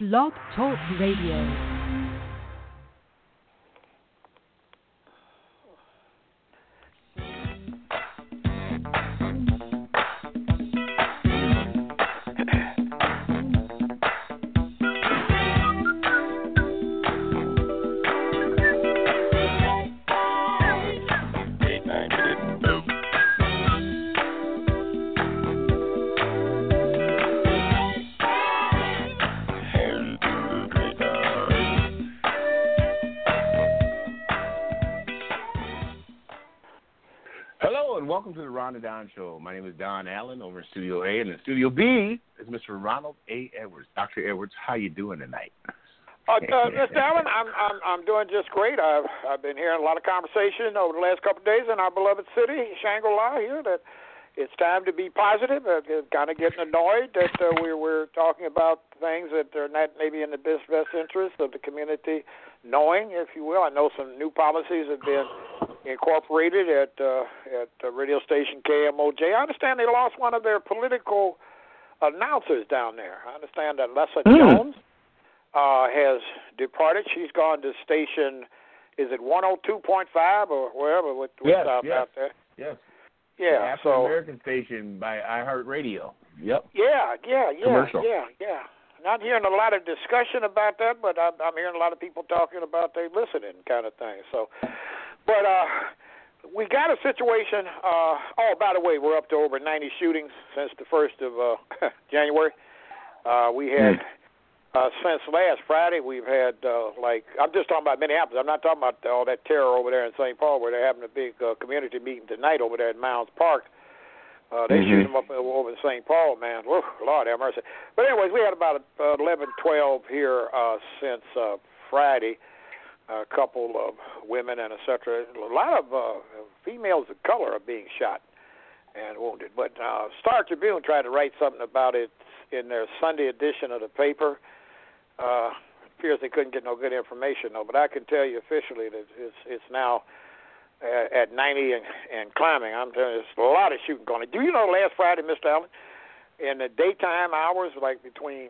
Blog Talk Radio. Welcome to the Ron and Don Show. My name is Don Allen over in Studio A, and in Studio B is Mr. Ronald A. Edwards. Dr. Edwards, how you doing tonight? Mr. Allen, I'm doing just great. I've been hearing a lot of conversation over the last couple of days in our beloved city, Shangri-La here, that it's time to be positive. Kind of getting annoyed that we're talking about things that are not maybe in the best interest of the community knowing, if you will. I know some new policies have been incorporated at the radio station KMOJ. I understand they lost one of their political announcers down there. I understand that Lessa Jones has departed. She's gone to station, is it 102.5 or wherever? What's out there? Yes. Yeah. The African station by iHeartRadio. Yep. Yeah. Commercial. Yeah. Not hearing a lot of discussion about that, but I'm hearing a lot of people talking about they listening kind of thing. So, but we got a situation. By the way, we're up to over 90 shootings since the 1st of January. We had since last Friday. We've had I'm just talking about Minneapolis. I'm not talking about all that terror over there in St. Paul, where they're having a big community meeting tonight over there at Mounds Park. They shoot them up over in St. Paul, man. Whoa, Lord have mercy. But anyways, we had about 11, 12 here since Friday. A couple of women and et cetera. A lot of females of color are being shot and wounded. But Star Tribune tried to write something about it in their Sunday edition of the paper. Appears they couldn't get no good information, though. But I can tell you officially that it's now at 90 and climbing. I'm telling you, there's a lot of shooting going on. Do you know last Friday, Mr. Allen, in the daytime hours, like between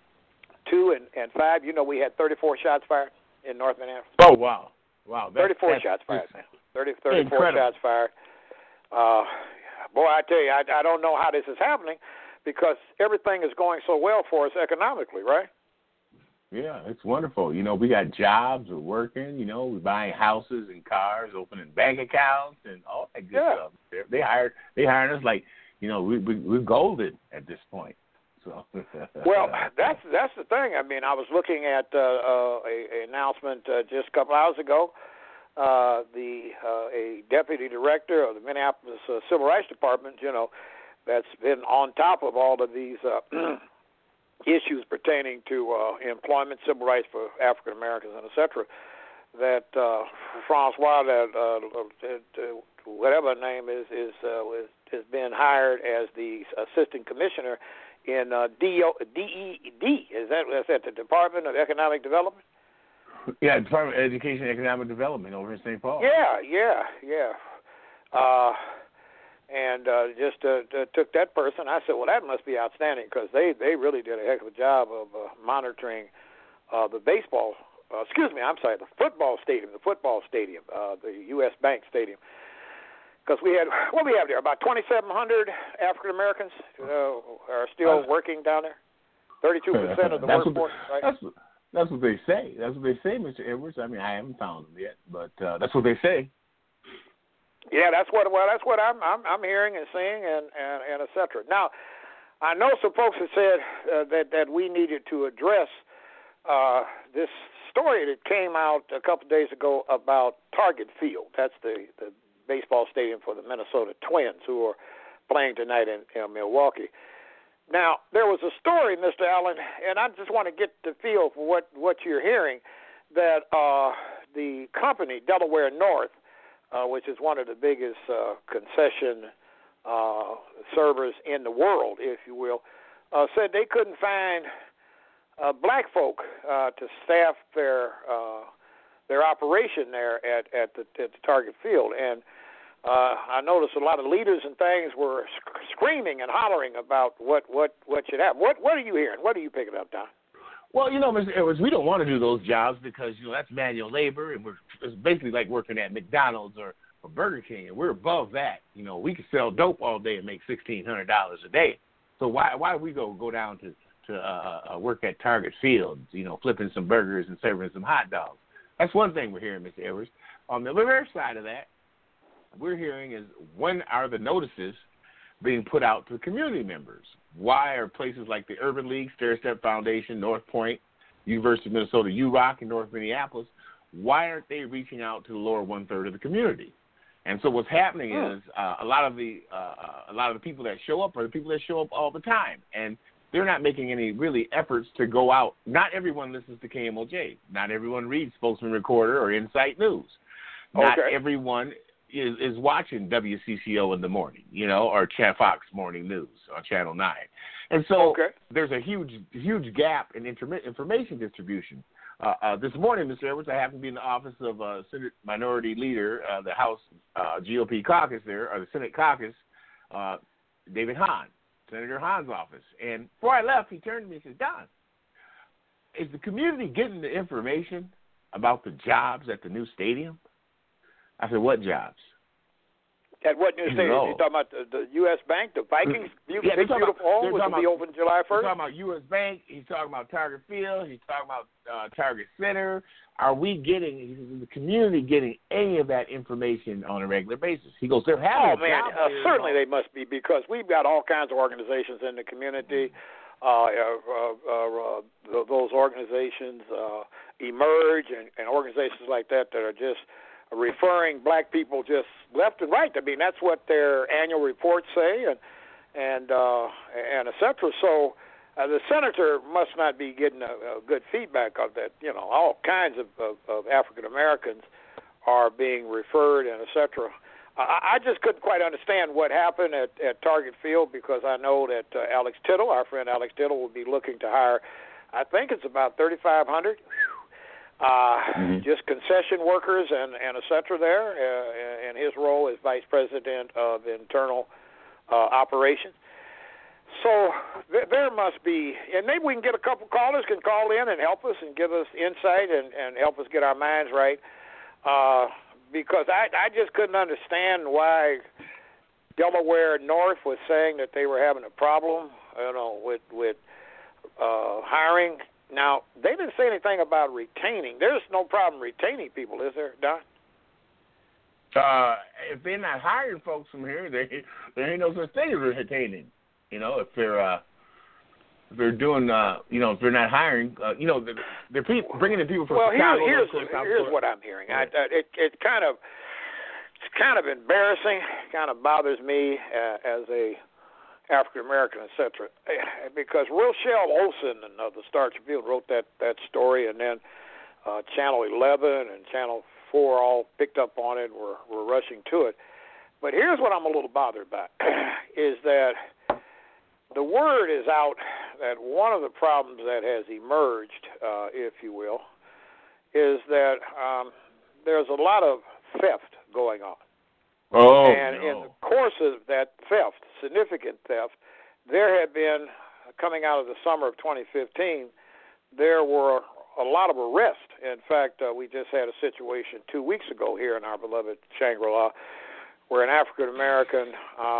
2 and 5, we had 34 shots fired in North Minneapolis? Oh, wow. 34 shots fired, man. 34 incredible. shots fired. Boy, I tell you, I don't know how this is happening because everything is going so well for us economically, right? Yeah, it's wonderful. We got jobs, we're working, we're buying houses and cars, opening bank accounts and all that good stuff. They hired us like, we're golden at this point. So well, that's the thing. I mean, I was looking at an announcement just a couple hours ago. A deputy director of the Minneapolis Civil Rights Department, that's been on top of all of these issues pertaining to employment, civil rights for African Americans, and et cetera, that Francois, whatever her name is, has been hired as the assistant commissioner in DED. Is that the Department of Economic Development? Yeah, Department of Education and Economic Development over in St. Paul. Yeah. And just took that person. I said, well, that must be outstanding because they really did a heck of a job of monitoring the football stadium, the U.S. Bank Stadium. Because we have there? About 2,700 African Americans are still working down there. 32% of the workforce, right? That's what they say. That's what they say, Mr. Edwards. I mean, I haven't found them yet, but that's what they say. Yeah, that's what I'm hearing and seeing and et cetera. Now, I know some folks have said that we needed to address this story that came out a couple of days ago about Target Field. That's the baseball stadium for the Minnesota Twins, who are playing tonight in Milwaukee. Now, there was a story, Mr. Allen, and I just want to get the feel for what you're hearing, that the company, Delaware North, which is one of the biggest concession servers in the world, if you will, said they couldn't find black folk to staff their operation there at the Target Field. And I noticed a lot of leaders and things were screaming and hollering about what should happen. What are you hearing? What are you picking up, Don? Well, Mr. Edwards, we don't want to do those jobs because, that's manual labor, and it's basically like working at McDonald's or Burger King, and we're above that. We could sell dope all day and make $1,600 a day. So why we go down to work at Target Fields, flipping some burgers and serving some hot dogs? That's one thing we're hearing, Mr. Edwards. On the reverse side of that, we're hearing is when are the notices being put out to community members? Why are places like the Urban League, Stair Step Foundation, North Point, University of Minnesota, UROC in North Minneapolis, why aren't they reaching out to the lower one-third of the community? And so what's happening is a lot of the people that show up are the people that show up all the time, and they're not making any really efforts to go out. Not everyone listens to KMOJ. Not everyone reads Spokesman Recorder or Insight News. Not everyone is watching WCCO in the morning, or Fox Morning News on Channel 9. And so there's a huge gap in information distribution. This morning, Mr. Edwards, I happen to be in the office of Senate Minority Leader, the House GOP caucus there, or the Senate caucus, David Hahn, Senator Hahn's office. And before I left, he turned to me and said, Don, is the community getting the information about the jobs at the new stadium? I said, what jobs? At what new stadium? You talking about the U.S. Bank, the Vikings? Beautiful home, which will be open July 1st? He's talking about U.S. Bank. He's talking about Target Field. He's talking about Target Center. Are we getting, the community getting any of that information on a regular basis? He goes, they're having certainly they must be, because we've got all kinds of organizations in the community. Those organizations emerge and organizations like that are just referring black people just left and right. I mean, that's what their annual reports say, and et cetera. So the senator must not be getting a good feedback of that. All kinds of African Americans are being referred, and et cetera. I just couldn't quite understand what happened at Target Field, because I know that Alex Tittle, our friend Alex Tittle, will be looking to hire, I think it's about 3,500. Just concession workers and et cetera there, in his role as Vice President of Internal Operations. So there must be, and maybe we can get a couple callers can call in and help us and give us insight and help us get our minds right, because I just couldn't understand why Delaware North was saying that they were having a problem, with hiring. Now, they didn't say anything about retaining. There's no problem retaining people, is there, Don? If they're not hiring folks from here, there ain't no such thing as retaining. If they're doing, if they're not hiring, they're bringing in people from Chicago. Here's what I'm hearing. It's kind of embarrassing. Kind of bothers me as a African American, et cetera, because Rochelle Olson and the Star Tribune wrote that story, and then Channel 11 and Channel 4 all picked up on it and were rushing to it. But here's what I'm a little bothered by, is that the word is out that one of the problems that has emerged, if you will, is that there's a lot of theft going on. In the course of that theft, significant theft, there had been, coming out of the summer of 2015, there were a lot of arrests. In fact, we just had a situation 2 weeks ago here in our beloved Shangri-La where an African-American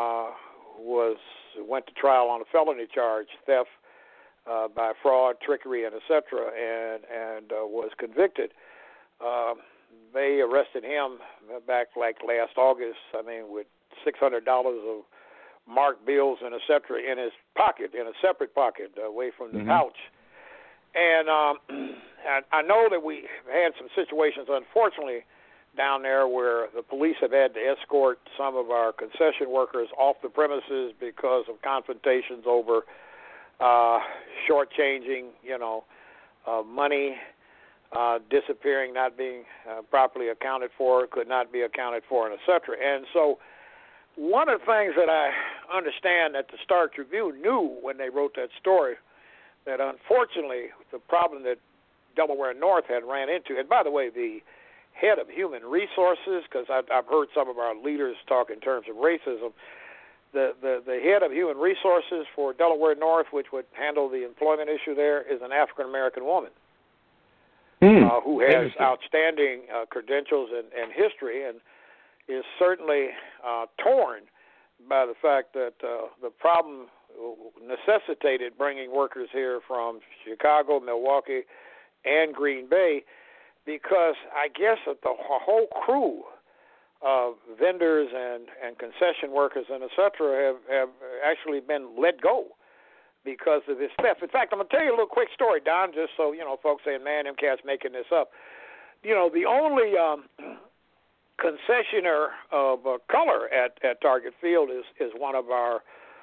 went to trial on a felony charge, theft by fraud, trickery, and et cetera, and was convicted. They arrested him back like last August, with $600 of marked bills and et cetera in his pocket, in a separate pocket, away from the couch. And I know that we had some situations, unfortunately, down there where the police have had to escort some of our concession workers off the premises because of confrontations over shortchanging, money disappearing, not being properly accounted for, could not be accounted for, and et cetera. And so one of the things that I understand that the Star Tribune knew when they wrote that story, that unfortunately the problem that Delaware North had ran into, and by the way, the head of human resources, because I've heard some of our leaders talk in terms of racism, the head of human resources for Delaware North, which would handle the employment issue there, is an African American woman who has outstanding credentials and history, and is certainly torn by the fact that the problem necessitated bringing workers here from Chicago, Milwaukee, and Green Bay, because I guess that the whole crew of vendors and concession workers and et cetera have actually been let go because of this theft. In fact, I'm going to tell you a little quick story, Don, just so, you know, folks saying, man, them cats making this up. You know, the only concessionaire of color at Target Field is one of our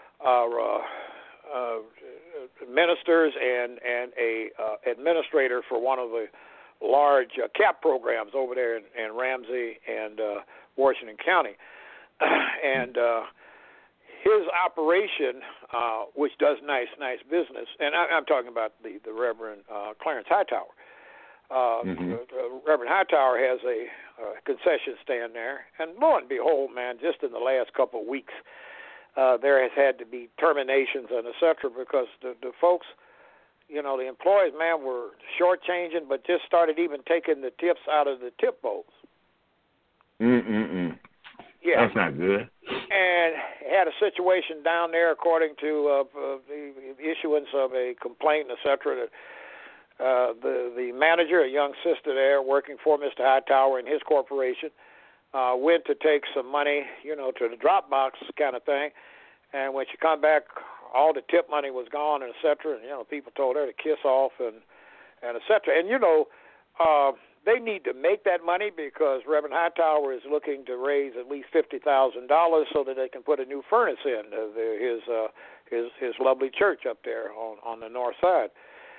ministers and a administrator for one of the large CAP programs over there in Ramsey and Washington County. And his operation, which does nice business, and I'm talking about the Reverend Clarence Hightower. Reverend Hightower has a concession stand there, and lo and behold, man, just in the last couple of weeks, there has had to be terminations and et cetera, because the folks, you know, the employees, man, were shortchanging, but just started even taking the tips out of the tip bowls. Yeah, that's not good. And had a situation down there, according to the issuance of a complaint, et cetera, that the manager, a young sister there working for Mr. Hightower and his corporation, went to take some money, you know, to the drop box kind of thing, and when she come back, all the tip money was gone, and et cetera, and, you know, people told her to kiss off and et cetera. And, you know, they need to make that money because Reverend Hightower is looking to raise at least $50,000 so that they can put a new furnace in his lovely church up there on the north side.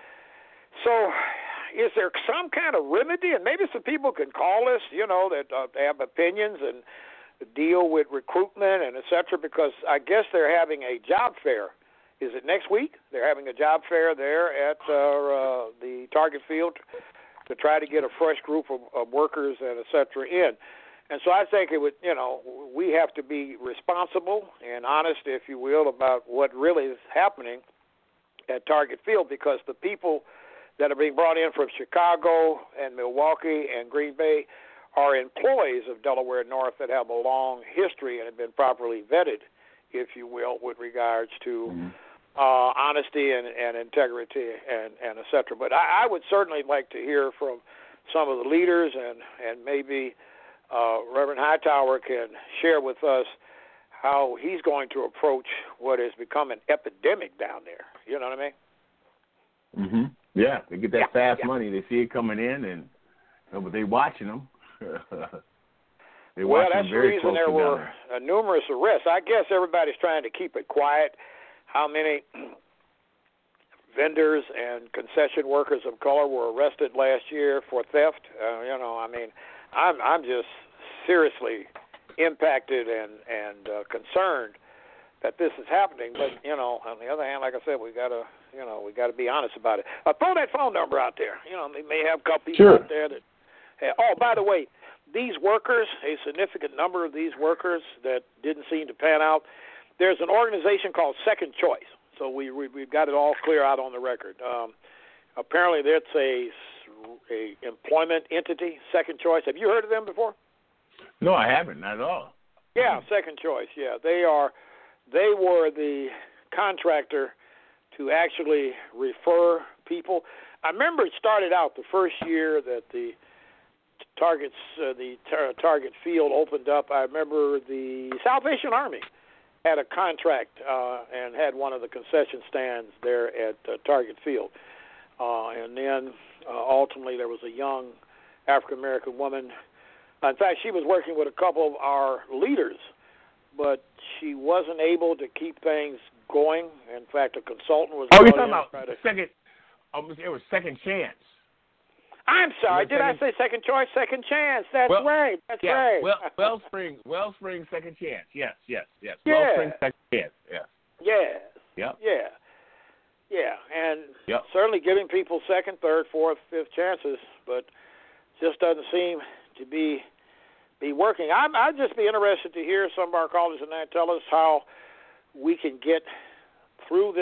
So is there some kind of remedy? And maybe some people can call us, you know, that have opinions and deal with recruitment and et cetera, because I guess they're having a job fair. Is it next week? They're having a job fair there at the Target Field to try to get a fresh group of workers and et cetera in. And so I think it would, you know, we have to be responsible and honest, if you will, about what really is happening at Target Field, because the people that are being brought in from Chicago and Milwaukee and Green Bay are employees of Delaware North that have a long history and have been properly vetted, if you will, with regards to honesty and integrity and et cetera. But I would certainly like to hear from some of the leaders, and maybe Reverend Hightower can share with us how he's going to approach what has become an epidemic down there. You know what I mean? Yeah, they get that fast money. They see it coming in, and but they watching them. Well, that's the reason there were numerous arrests. I guess everybody's trying to keep it quiet. How many vendors and concession workers of color were arrested last year for theft? You know, I mean, I'm just seriously impacted and concerned that this is happening. But you know, on the other hand, like I said, we gotta be honest about it. Throw that phone number out there. You know, they may have a couple people out there that. Oh, by the way, these workers, a significant number of these workers that didn't seem to pan out, there's an organization called Second Choice. So we've got it all clear out on the record. Apparently, that's a employment entity, Second Choice. Have you heard of them before? No, I haven't, not at all. Yeah, Second Choice. Yeah, they were the contractor to actually refer people. I remember it started out the first year that the Target Field opened up. I remember the Salvation Army had a contract and had one of the concession stands there at Target Field. And then ultimately there was a young African-American woman. In fact, she was working with a couple of our leaders, but she wasn't able to keep things going. In fact, a consultant was... Oh, you're talking about second... it was Second Chance. I'm sorry. Did I say Second Choice? Second Chance. That's right. That's right. Wellspring Second Chance. Yes. Yeah. Wellspring Second Chance. Yes. Yes. Yep. Yeah. And certainly giving people second, third, fourth, fifth chances, but just doesn't seem to be working. I'd just be interested to hear some of our callers tonight tell us how we can get through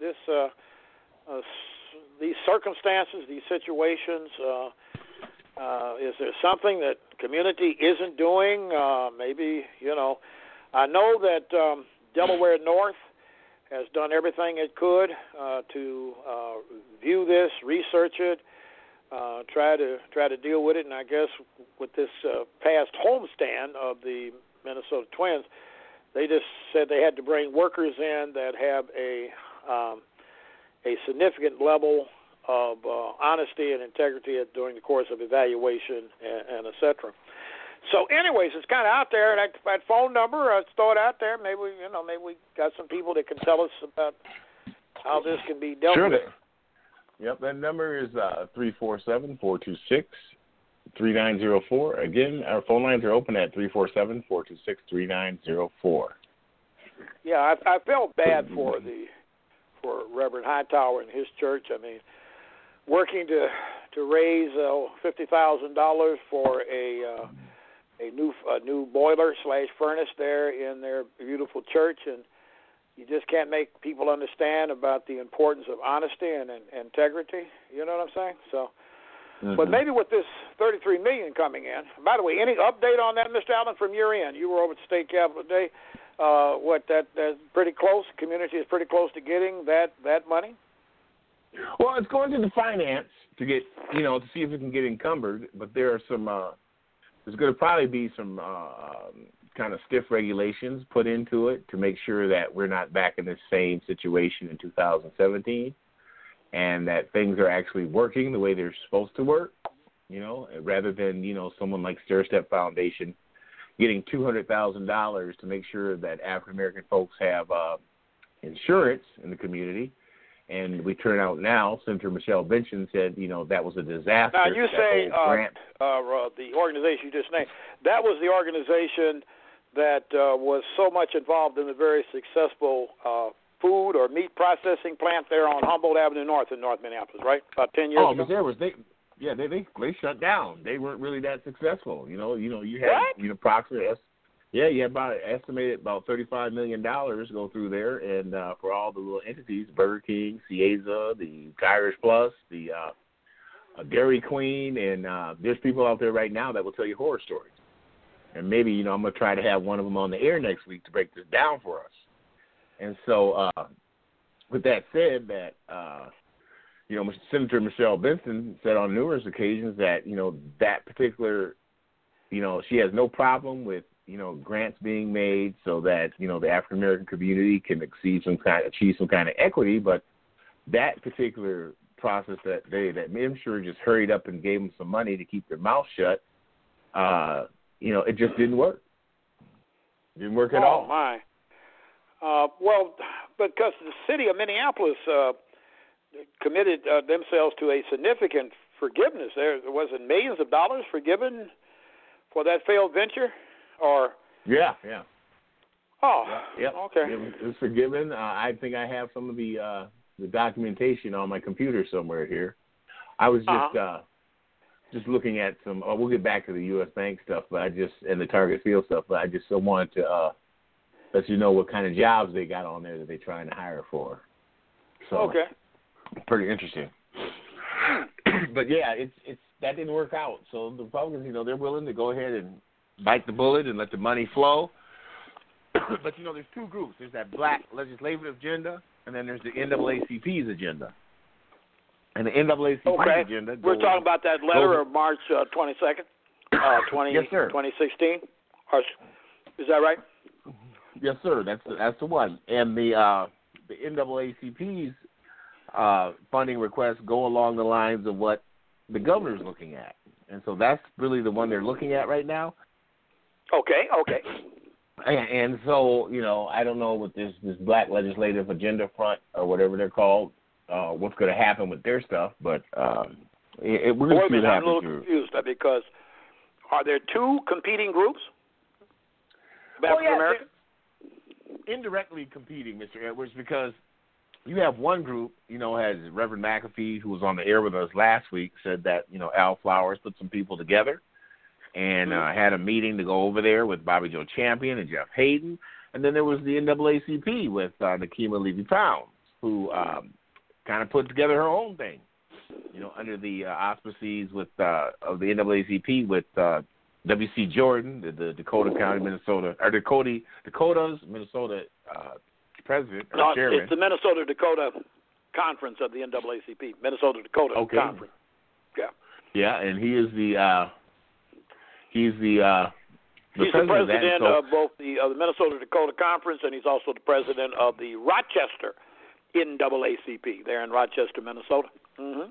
these circumstances, these situations? Is there something that community isn't doing? Maybe, I know that Delaware North has done everything it could to view this, research it, try to deal with it. And I guess with this past homestand of the Minnesota Twins, they just said they had to bring workers in that have a significant level of honesty and integrity during the course of evaluation and et cetera. So, anyways, it's kind of out there. That phone number, let's throw it out there. Maybe we got some people that can tell us about how this can be dealt with. Yep, that number is 347-426-3904. Again, our phone lines are open at 347-426-3904. Yeah, I felt bad for Reverend Hightower and his church. I mean, working to raise $50,000 for a new boiler / furnace there in their beautiful church, and you just can't make people understand about the importance of honesty and integrity. You know what I'm saying? So, but maybe with this $33 million coming in. By the way, any update on that, Mr. Allen, from your end? You were over at the state capitol today. That's pretty close. Community is pretty close to getting that money. Well, it's going to the finance to get, to see if it can get encumbered. But there are some. There's going to probably be some kind of stiff regulations put into it to make sure that we're not back in the same situation in 2017, and that things are actually working the way they're supposed to work. Rather than someone like Stair Step Foundation getting $200,000 to make sure that African American folks have insurance in the community. And we turn out now, Senator Michelle Benson said, that was a disaster. Now, you say the organization you just named, that was the organization that was so much involved in the very successful food or meat processing plant there on Humboldt Avenue North in North Minneapolis, right? About 10 years ago? They shut down. They weren't really that successful. You had approximately you had estimated about $35 million go through there, and for all the little entities, Burger King, Cieza, the Irish Plus, the Dairy Queen, and there's people out there right now that will tell you horror stories. And maybe I'm going to try to have one of them on the air next week to break this down for us. And so, with that said, that Senator Michelle Benson said on numerous occasions that that particular, she has no problem with grants being made so that the African American community can achieve some kind of equity, but that particular process that MSHR just hurried up and gave them some money to keep their mouth shut, it just didn't work. Didn't work at all. Oh my! Well, because the city of Minneapolis committed themselves to a significant forgiveness. There wasn't millions of dollars forgiven for that failed venture. Yeah. Oh, yeah. Okay. It was forgiven. I think I have some of the documentation on my computer somewhere here. I was just looking at some. We'll get back to the U.S. Bank stuff, and the Target Field stuff. But I just so wanted to let you know what kind of jobs they got on there that they're trying to hire for. So, okay. Pretty interesting. But yeah, it's that didn't work out. So the Republicans, they're willing to go ahead and bite the bullet and let the money flow. But, there's two groups. There's that black legislative agenda, and then there's the NAACP's agenda. And the NAACP agenda we're talking about that letter of March 22nd, yes, sir. 2016. Is that right? Yes, sir. That's the one. And the NAACP's funding requests go along the lines of what the governor's looking at. And so that's really the one they're looking at right now. Okay. And so, I don't know with this black legislative agenda front or whatever they're called, what's going to happen with their stuff, but we're going to see what happens. I'm a little confused because are there two competing groups? African American? Indirectly competing, Mr. Edwards, because you have one group, has Reverend McAfee, who was on the air with us last week, said that, Al Flowers put some people together and had a meeting to go over there with Bobby Joe Champion and Jeff Hayden. And then there was the NAACP with Nakima Levy-Pounds, who kind of put together her own thing, under the auspices of the NAACP with W.C. Jordan, the Dakota County, Minnesota, or Dakota's Minnesota president or chairman. It's the Minnesota-Dakota Conference of the NAACP, Minnesota-Dakota Conference. Yeah. Yeah, and he is the he's the president of both the Minnesota-Dakota Conference, and he's also the president of the Rochester NAACP there in Rochester, Minnesota. Mm-hmm.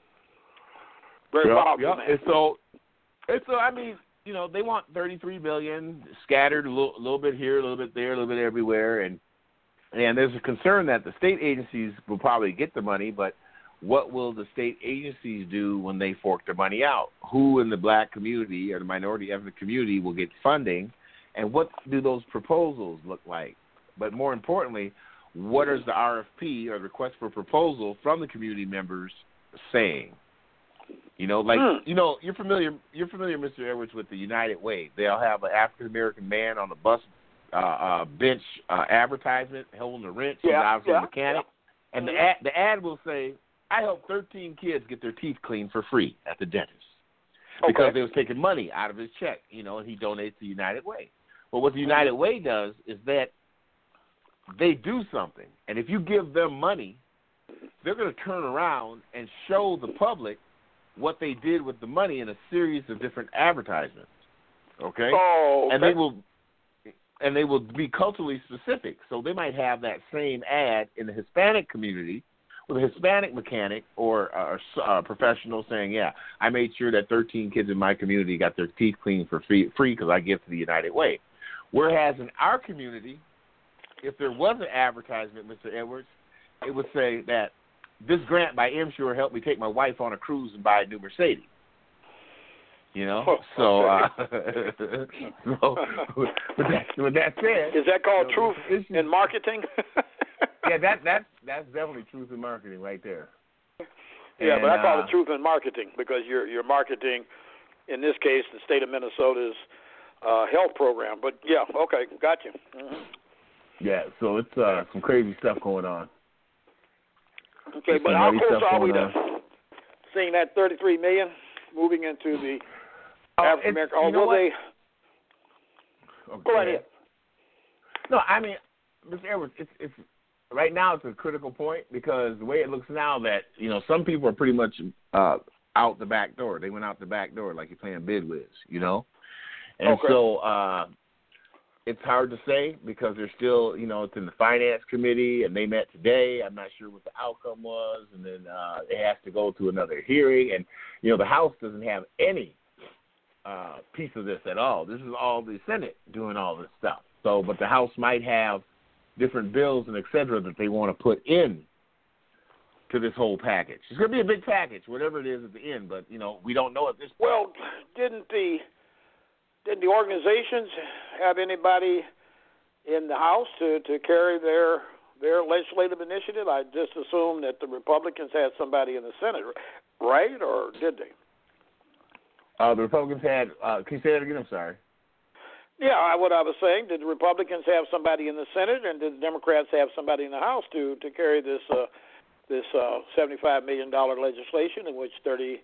Very powerful, man. And so I mean, they want $33 million scattered a little bit here, a little bit there, a little bit everywhere, and there's a concern that the state agencies will probably get the money, but what will the state agencies do when they fork their money out? Who in the black community or the minority ethnic community will get funding, and what do those proposals look like? But more importantly, what is the RFP or the request for proposal from the community members saying? You're familiar, Mr. Edwards, with the United Way. They'll have an African American man on the bus bench advertisement holding a wrench. He's obviously a mechanic, and the ad will say, "I helped 13 kids get their teeth cleaned for free at the dentist," because they was taking money out of his check, and he donates to United Way. Well, what the United Way does is that they do something, and if you give them money, they're going to turn around and show the public what they did with the money in a series of different advertisements. Okay? Oh, okay. And they will be culturally specific. So they might have that same ad in the Hispanic community with a Hispanic mechanic or a professional saying, "Yeah, I made sure that 13 kids in my community got their teeth cleaned for free because I give to the United Way." Whereas in our community, if there was an advertisement, Mr. Edwards, it would say that this grant by M-Sure helped me take my wife on a cruise and buy a new Mercedes. So with that said, is that called truth in marketing? Yeah, that's definitely truth in marketing right there. Yeah, but I call it truth in marketing because you're marketing, in this case, the state of Minnesota's health program. But yeah, okay, got you. Mm-hmm. Yeah, so it's some crazy stuff going on. Okay, but how close are we to seeing that $33 million moving into the African American? Or will they? Go right ahead. No, I mean, Mr. Edwards, it's right now it's a critical point because the way it looks now that some people are pretty much out the back door. They went out the back door like you're playing Bid Whiz, and so it's hard to say because they're still, it's in the finance committee and they met today. I'm not sure what the outcome was, and then it has to go to another hearing, and the House doesn't have any piece of this at all. This is all the Senate doing all this stuff. So, but the House might have different bills and et cetera that they want to put in to this whole package. It's going to be a big package, whatever it is at the end, but, we don't know at this point. Well, didn't the organizations have anybody in the House to carry their legislative initiative? I just assumed that the Republicans had somebody in the Senate, right? Or did they? The Republicans had, can you say that again? I'm sorry. Yeah, what I was saying, did the Republicans have somebody in the Senate, and did the Democrats have somebody in the House to carry this $75 million legislation in which $33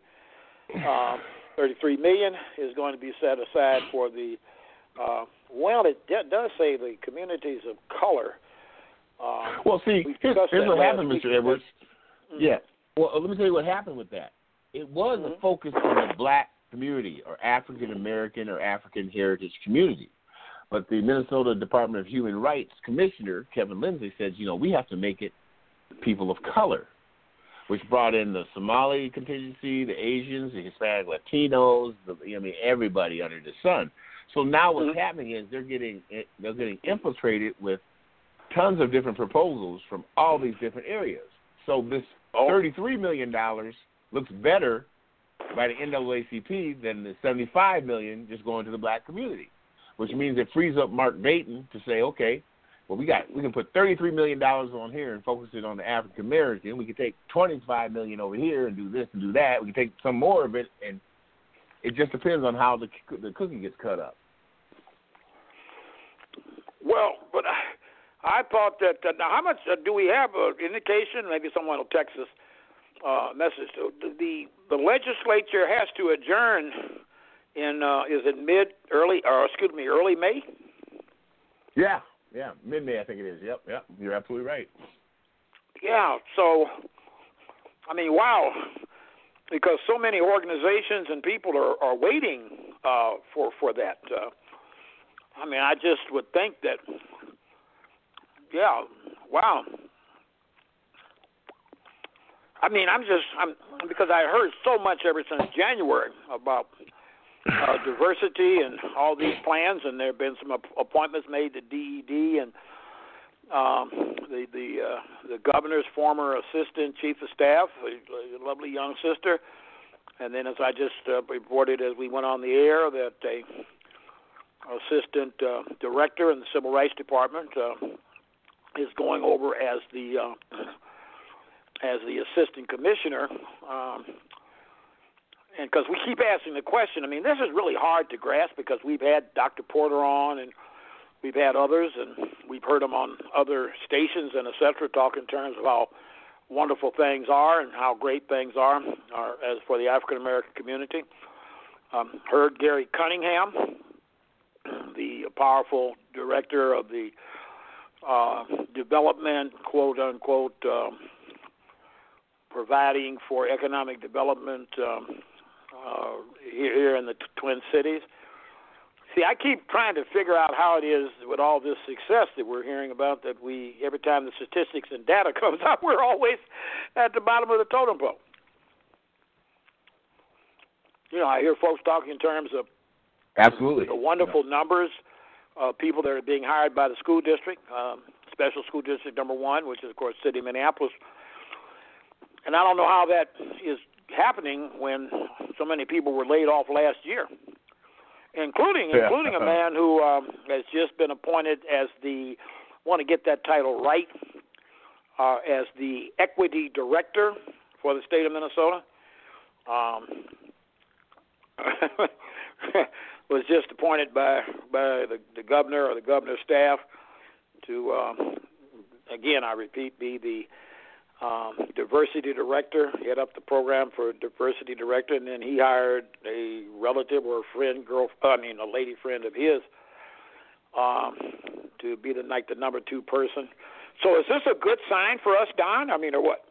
million is going to be set aside for the it does say the communities of color. Well, see, here's what happened, Mr. Edwards. Mm-hmm. Yeah. Well, let me tell you what happened with that. It was a focus on the black community or African American or African heritage community. But the Minnesota Department of Human Rights Commissioner, Kevin Lindsay, said, we have to make it people of color, which brought in the Somali contingency, the Asians, the Hispanic Latinos, everybody under the sun. So now what's happening is they're getting infiltrated with tons of different proposals from all these different areas. So this $33 million looks better by the NAACP than the $75 million just going to the black community, which means it frees up Mark Dayton to say, okay, well, we can put $33 million on here and focus it on the African American. We can take $25 million over here and do this and do that. We can take some more of it, and it just depends on how the cookie gets cut up. Well, but I thought that now how much do we have indication? Maybe someone will text us message. The legislature has to adjourn in is it early May? Yeah, mid-May I think it is. Yep, you're absolutely right. Yeah, so I mean, wow, because so many organizations and people are waiting for that. I mean, I just would think that, yeah, wow. I mean, I'm because I heard so much ever since January about diversity and all these plans, and there have been some appointments made to DED and the governor's former assistant chief of staff, a lovely young sister, and then as I just reported as we went on the air that a assistant director in the Civil Rights Department is going over as the assistant commissioner. And because we keep asking the question, I mean, this is really hard to grasp because we've had Dr. Porter on and we've had others, and we've heard them on other stations and et cetera talk in terms of how wonderful things are and how great things are as for the African American community. Heard Gary Cunningham, the powerful director of the development, quote unquote, providing for economic development here in the Twin Cities. See, I keep trying to figure out how it is with all this success that we're hearing about that every time the statistics and data comes out, we're always at the bottom of the totem pole. You know, I hear folks talking in terms of absolutely the wonderful numbers of people that are being hired by the school district, Special School District Number 1, which is, of course, City of Minneapolis. And I don't know how that is happening when so many people were laid off last year, including a man who has just been appointed as I want to get that title right, as the Equity Director for the state of Minnesota. Was just appointed by the governor or the governor's staff to, again, I repeat, be the diversity director, head up the program for diversity director, and then he hired a relative or a friend, a lady friend of his, to be the number 2 person. So is this a good sign for us, Don? I mean, or what?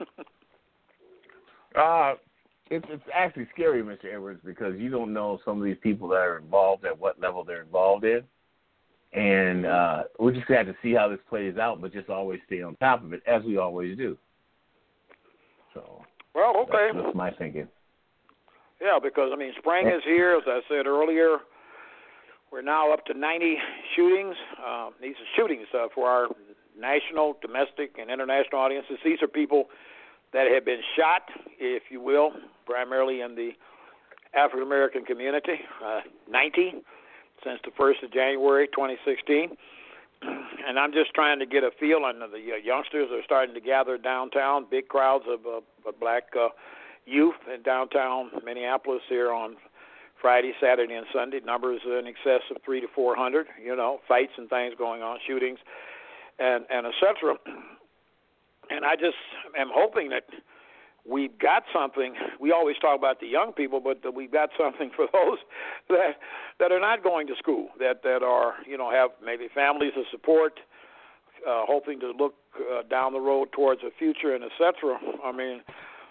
It's actually scary, Mr. Edwards, because you don't know some of these people that are involved at what level they're involved in. And we just have to see how this plays out, but just always stay on top of it, as we always do. So, well, okay. That's my thinking. Yeah, because, I mean, spring is here. As I said earlier, we're now up to 90 shootings. These are shootings for our national, domestic, and international audiences. These are people that have been shot, if you will, primarily in the African-American community, 90 since the 1st of January, 2016. And I'm just trying to get a feel, and the youngsters are starting to gather downtown, big crowds of black youth in downtown Minneapolis here on Friday, Saturday, and Sunday. Numbers in excess of 300 to 400, fights and things going on, shootings, and et cetera. And I just am hoping that we've got something. We always talk about the young people, but that we've got something for those that are not going to school, that are, have maybe families of support, hoping to look down the road towards a future and et cetera. I mean,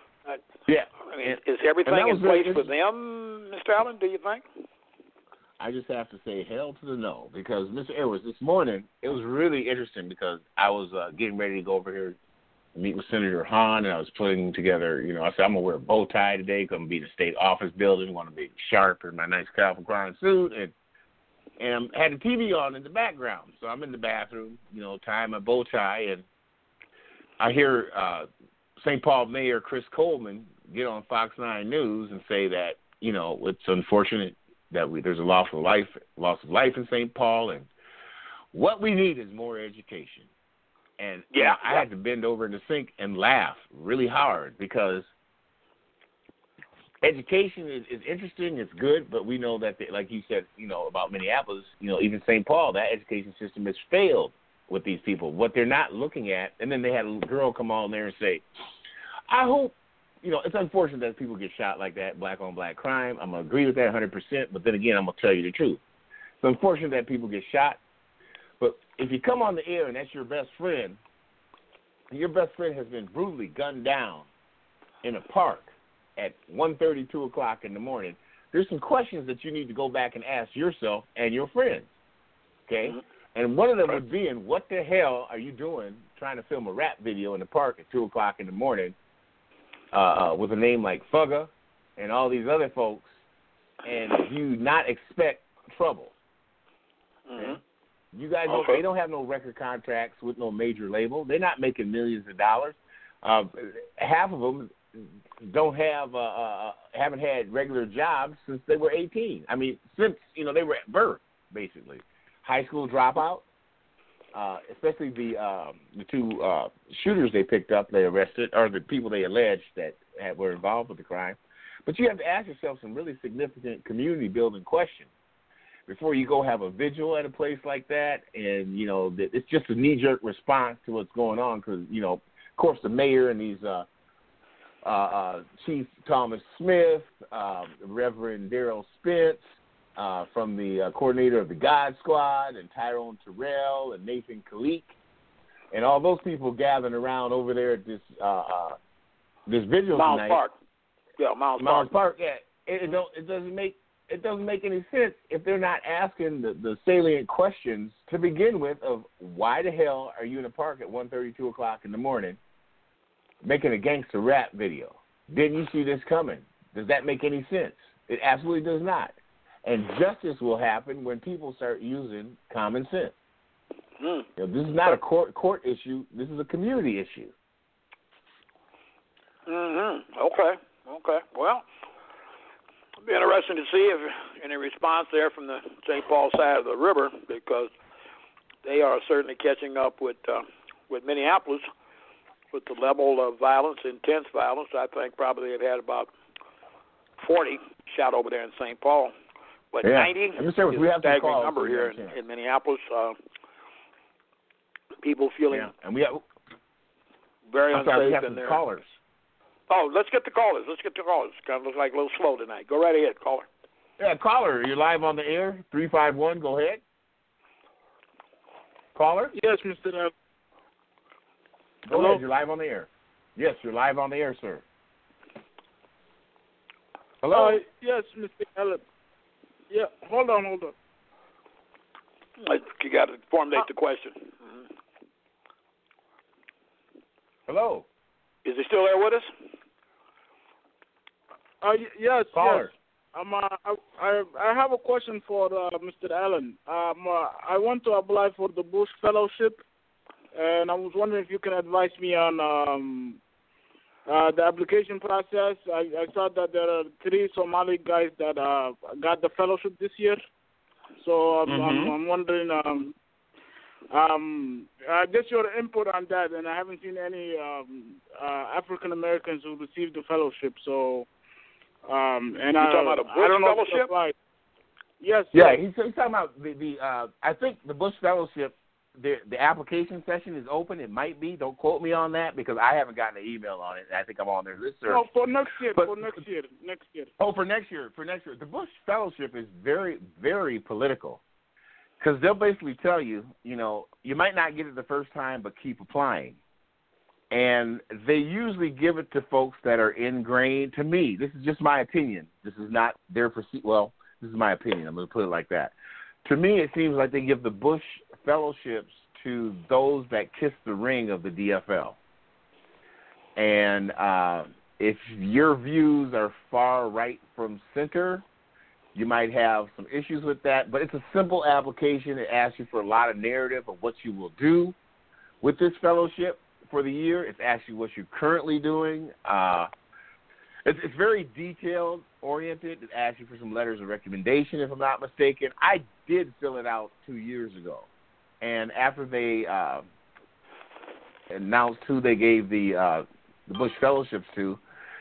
is everything in place for them, Mr. Allen, do you think? I just have to say hell to the no, because Mr. Edwards, this morning, it was really interesting because I was getting ready to go over here meet with Senator Hahn, and I was putting together, I said, I'm going to wear a bow tie today, going to be in the state office building, want to be sharp in my nice Calvin Klein suit, and I had the TV on in the background. So I'm in the bathroom, tying my bow tie, and I hear St. Paul Mayor Chris Coleman get on Fox 9 News and say that, it's unfortunate that there's a loss of life in St. Paul, and what we need is more education. And I had to bend over in the sink and laugh really hard because education is interesting, it's good, but we know that, like you said, about Minneapolis, even St. Paul, that education system has failed with these people. What they're not looking at, and then they had a girl come on there and say, I hope, it's unfortunate that people get shot like that, black-on-black crime. I'm going to agree with that 100%, but then again, I'm going to tell you the truth. It's unfortunate that people get shot, but if you come on the air and that's your best friend has been brutally gunned down in a park at 1:30, 2 o'clock in the morning, there's some questions that you need to go back and ask yourself and your friends, okay? Mm-hmm. And one of them would be, what the hell are you doing trying to film a rap video in the park at 2 o'clock in the morning with a name like Fugga and all these other folks, and you not expect trouble? Okay? Mm-hmm. You guys they don't have no record contracts with no major label. They're not making millions of dollars. Half of them haven't had regular jobs since they were 18. I mean, since they were at birth, basically. High school dropout, especially the two shooters they picked up, they arrested, or the people they alleged that were involved with the crime. But you have to ask yourself some really significant community building questions before you go have a vigil at a place like that. And it's just a knee-jerk response to what's going on because of course the mayor and these Chief Thomas Smith, Reverend Darrell Spence, from the coordinator of the God Squad, and Tyrone Terrell and Nathan Kalik, and all those people gathering around over there at this vigil Mounds tonight. Park. Yeah, Mounds Park. Yeah, it doesn't make any sense if they're not asking the salient questions to begin with of why the hell are you in a park at 1:30, 2 o'clock in the morning making a gangster rap video? Didn't you see this coming? Does that make any sense? It absolutely does not. And justice will happen when people start using common sense. This is not a court issue. This is a community issue. Okay. Well, it'll be interesting to see if any response there from the St. Paul side of the river, because they are certainly catching up with Minneapolis with the level of violence, intense violence. I think probably they've had about 40 shot over there in St. Paul. But 90 is a staggering number here in Minneapolis. People feeling very unsafe in there. Callers. Oh, let's get the callers. Kind of looks like a little slow tonight. Go right ahead, caller. Yeah, caller, you're live on the air. 351, go ahead. Caller? Yes, Mr. Allen. Go ahead, you're live on the air. Yes, you're live on the air, sir. Hello? Yes, Mr. Allen. Yeah, hold on. You got to formulate the question. Hello? Is he still there with us? Yes. Caller. Yes. I have a question for Mr. Allen. I want to apply for the Bush Fellowship, and I was wondering if you can advise me on the application process. I saw that there are 3 Somali guys that got the fellowship this year. So I'm wondering just your input on that. And I haven't seen any African Americans who received the fellowship. So and you're talking about a Bush Fellowship? Yes. Yeah, he's talking about the I think the Bush Fellowship. The application session is open. It might be. Don't quote me on that because I haven't gotten an email on it. I think I'm on their list. No, for next year. Oh, for next year. The Bush Fellowship is very, very political because they'll basically tell you, you might not get it the first time, but keep applying. And they usually give it to folks that are ingrained. To me, this is just my opinion. This is not their well, this is my opinion. I'm going to put it like that. To me, it seems like they give the Bush Fellowships to those that kiss the ring of the DFL. And if your views are far right from center, you might have some issues with that. But it's a simple application. It asks you for a lot of narrative of what you will do with this fellowship for the year. It's asking what you're currently doing. It's very detail-oriented. It asks you for some letters of recommendation, if I'm not mistaken. I did fill it out 2 years ago. And after they announced who they gave the Bush Fellowships to,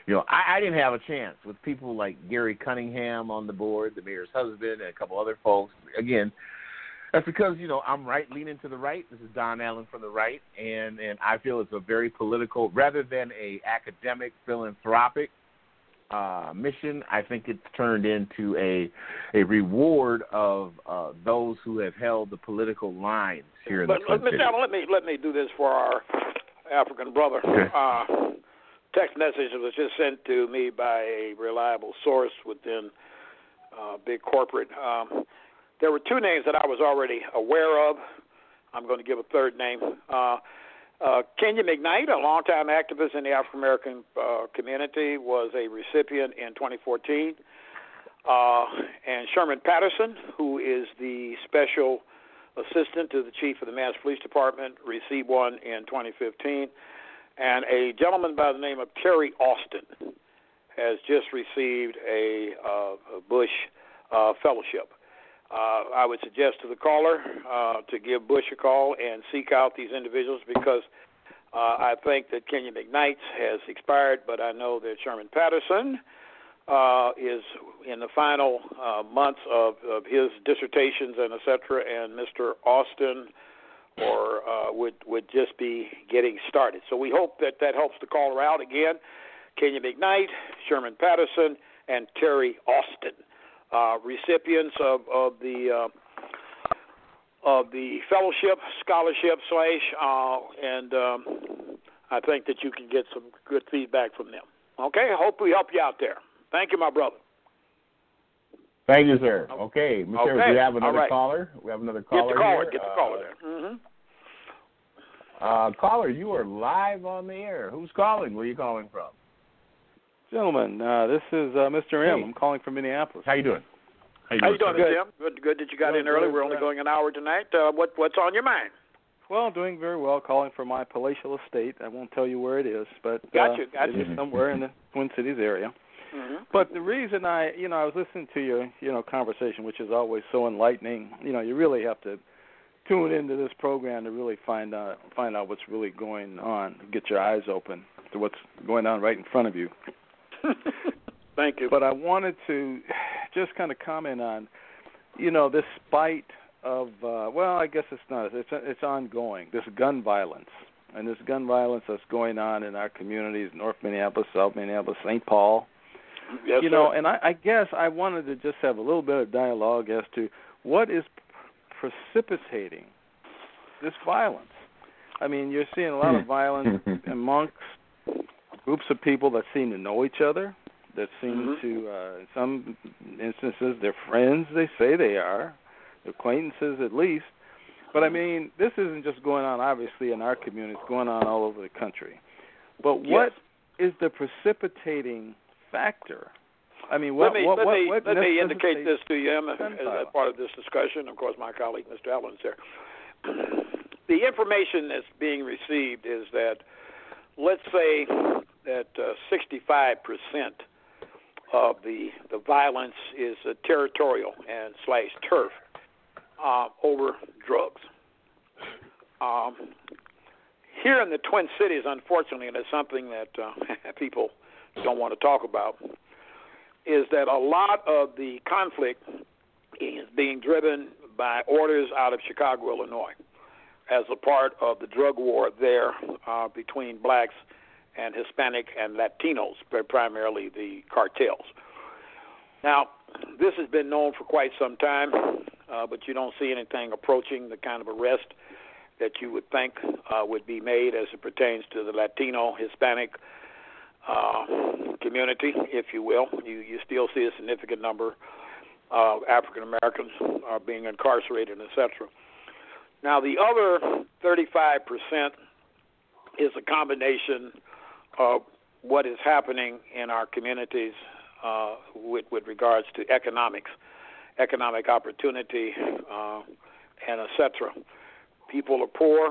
I didn't have a chance with people like Gary Cunningham on the board, the mayor's husband, and a couple other folks. Again, that's because, I'm leaning to the right. This is Don Allen from the right, and I feel it's a very political, rather than a academic, philanthropic mission. I think it's turned into a reward of those who have held the political lines here in the country. Mr. Allen, let me do this for our African brother. Okay. Text message was just sent to me by a reliable source within big corporate. There were two names that I was already aware of. I'm going to give a third name. Kenya McKnight, a longtime activist in the African American community, was a recipient in 2014. And Sherman Patterson, who is the special assistant to the chief of the Mass Police Department, received one in 2015. And a gentleman by the name of Terry Austin has just received a Bush fellowship. I would suggest to the caller to give Bush a call and seek out these individuals, because I think that Kenya McKnight's has expired, but I know that Sherman Patterson is in the final months of his dissertations and et cetera, and Mr. Austin would just be getting started. So we hope that helps the caller out. Again, Kenya McKnight, Sherman Patterson, and Terry Austin, recipients of the fellowship, scholarship / and I think that you can get some good feedback from them. Okay, I hope we help you out there. Thank you, my brother. Thank you, sir. Okay, Mr. Okay. We have another Right. caller. We have another caller. Get the caller there. Mm-hmm. Caller, you are live on the air. Who's calling? Where are you calling from? Gentlemen, this is Mr. M. Hey. I'm calling from Minneapolis. How you doing? How you doing, Good. Jim? Good that you got in Good, early. good. We're only going an hour tonight. What's on your mind? Well, doing very well, calling from my palatial estate. I won't tell you where it is, but Gotcha. it is somewhere in the Twin Cities area. Mm-hmm. But the reason I was listening to your conversation, which is always so enlightening. You really have to tune into this program to really find out what's really going on, get your eyes open to what's going on right in front of you. Thank you. But I wanted to just kind of comment on, this spite of, I guess it's not. It's ongoing, this gun violence. And this gun violence that's going on in our communities, North Minneapolis, South Minneapolis, St. Paul. Yes, sir. And I guess I wanted to just have a little bit of dialogue as to what is precipitating this violence. I mean, you're seeing a lot of violence amongst groups of people that seem to know each other, that seem to, in some instances, they're friends, they say they are, acquaintances at least. But, I mean, this isn't just going on, obviously, in our community. It's going on all over the country. But what is the precipitating factor? I mean, let me indicate this to you, Em, as a part of this discussion. Of course, my colleague, Mr. Allen's there. The information that's being received is that, let's say that 65% of the violence is territorial and / turf over drugs. Here in the Twin Cities, unfortunately, and it's something that people don't want to talk about, is that a lot of the conflict is being driven by orders out of Chicago, Illinois, as a part of the drug war there between blacks and Hispanic and Latinos, primarily the cartels. Now, this has been known for quite some time, but you don't see anything approaching the kind of arrest that you would think would be made as it pertains to the Latino, Hispanic community, if you will. You still see a significant number of African Americans being incarcerated, etc. Now, the other 35% is a combination of what is happening in our communities with regards to economic opportunity, and etc. People are poor.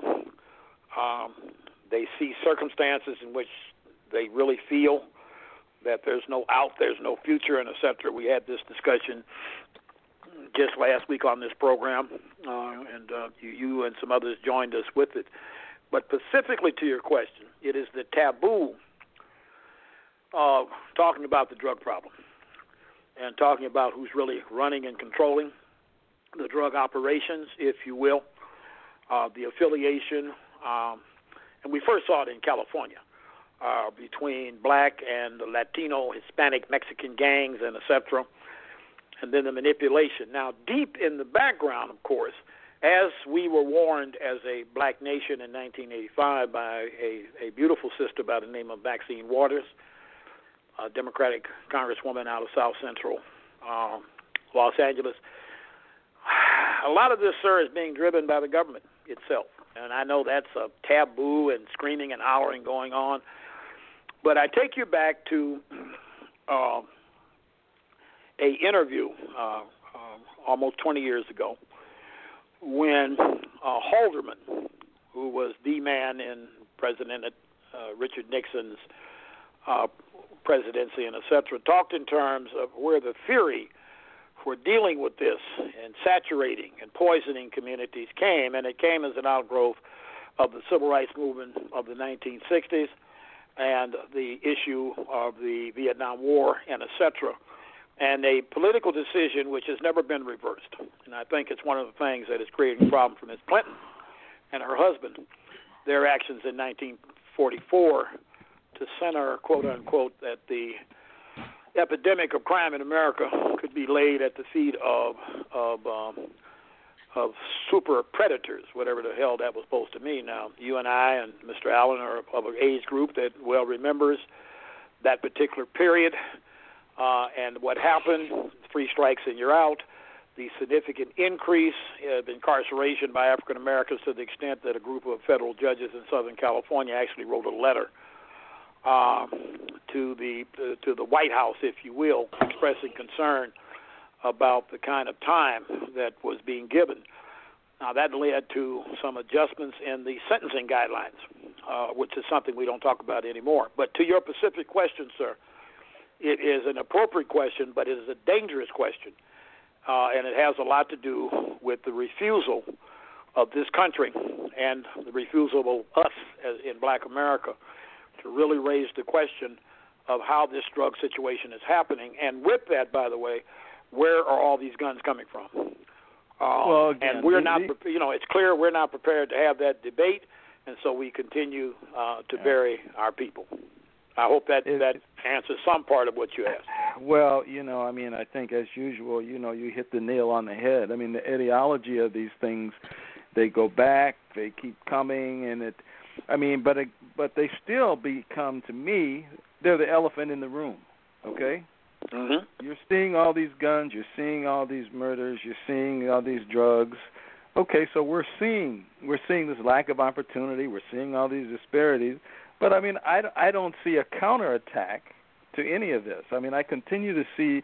They see circumstances in which they really feel that there's no out, there's no future, and etc. We had this discussion just last week on this program, and you and some others joined us with it. But specifically to your question, it is the taboo talking about the drug problem and talking about who's really running and controlling the drug operations, if you will, the affiliation, and we first saw it in California between black and Latino, Hispanic, Mexican gangs, and et cetera, and then the manipulation. Now, deep in the background, of course, as we were warned as a black nation in 1985 by a beautiful sister by the name of Maxine Waters, a Democratic congresswoman out of South Central Los Angeles, a lot of this, sir, is being driven by the government itself. And I know that's a taboo and screaming and hollering going on. But I take you back to a interview almost 20 years ago when Haldeman, who was the man in President Richard Nixon's presidency and et cetera, talked in terms of where the theory for dealing with this and saturating and poisoning communities came, and it came as an outgrowth of the civil rights movement of the 1960s and the issue of the Vietnam War and et cetera, and a political decision which has never been reversed. And I think it's one of the things that is creating a problem for Ms. Clinton and her husband, their actions in 1944 to center, quote unquote, that the epidemic of crime in America could be laid at the feet of super predators, whatever the hell that was supposed to mean. Now, you and I and Mr. Allen are of an age group that well remembers that particular period and what happened, 3 strikes and you're out, the significant increase of incarceration by African Americans to the extent that a group of federal judges in Southern California actually wrote a letter to the White House, if you will, expressing concern about the kind of time that was being given. Now, that led to some adjustments in the sentencing guidelines, which is something we don't talk about anymore. But to your specific question, sir, it is an appropriate question, but it is a dangerous question, and it has a lot to do with the refusal of this country and the refusal of us in Black America to really raise the question of how this drug situation is happening. And with that, by the way, where are all these guns coming from? Well, again, and we're not, it's clear we're not prepared to have that debate, and so we continue to bury our people. I hope that answers some part of what you asked. Well, I think as usual, you hit the nail on the head. I mean, the ideology of these things, they go back, they keep coming, and but they still become, to me, they're the elephant in the room, okay? Mm-hmm. You're seeing all these guns, you're seeing all these murders, you're seeing all these drugs. Okay, so we're seeing this lack of opportunity, we're seeing all these disparities, but I don't see a counterattack to any of this. I continue to see,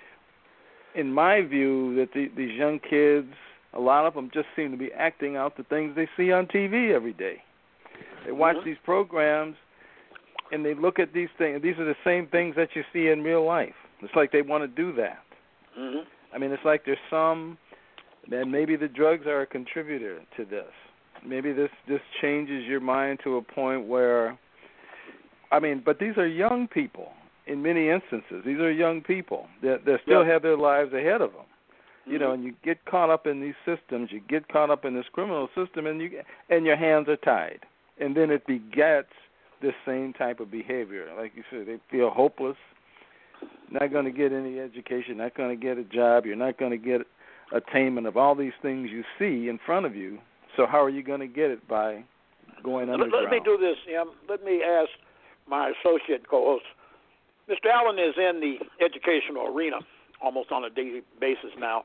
in my view, that these young kids, a lot of them just seem to be acting out the things they see on TV every day. They watch these programs, and they look at these things. These are the same things that you see in real life. It's like they want to do that. Mm-hmm. It's like there's some, and maybe the drugs are a contributor to this. Maybe this changes your mind to a point where, but these are young people in many instances. These are young people that still have their lives ahead of them. And you get caught up in these systems, you get caught up in this criminal system, and your hands are tied. And then it begets this same type of behavior. Like you said, they feel hopeless, not going to get any education, not going to get a job, you're not going to get attainment of all these things you see in front of you. So how are you going to get it? By going underground? Let me do this, Let me ask my associate co-host. Mr. Allen is in the educational arena almost on a daily basis now.